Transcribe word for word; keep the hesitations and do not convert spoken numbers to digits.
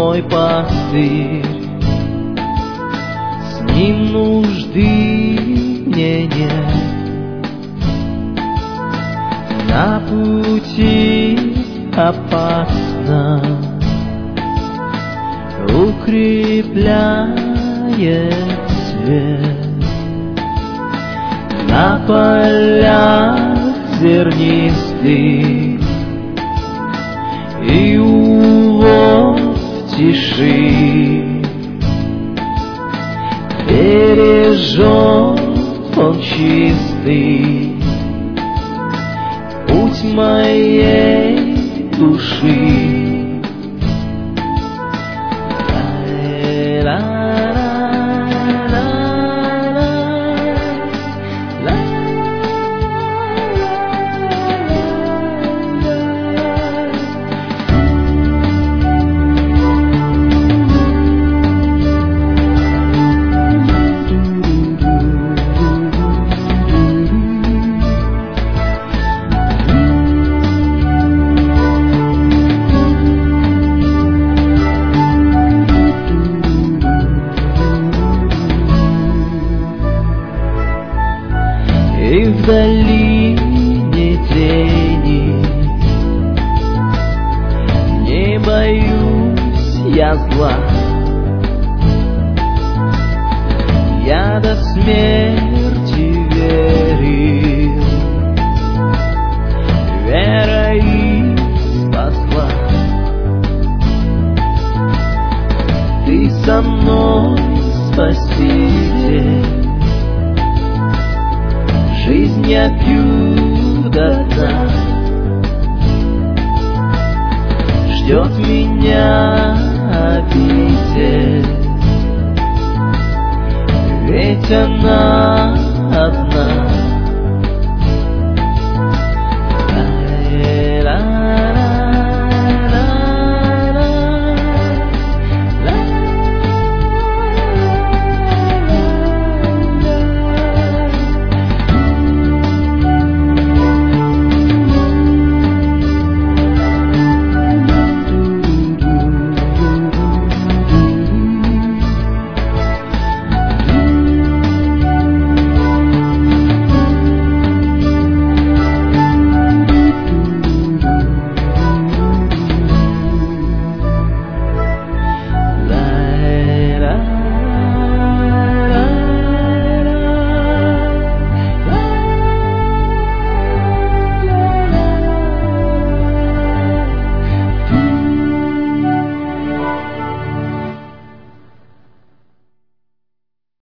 мой пастырь, с ним нужды мне нет. На пути опасно, укрепляет свет. На полях зернистых и у вод тиши бережет он чистый путь моей души. И в долине тени не боюсь я зла, я до смерти верил, вера и спасла. Ты со мной, Спаситель, жизнь я пью до дна, ждет меня обитель, ведь она одна.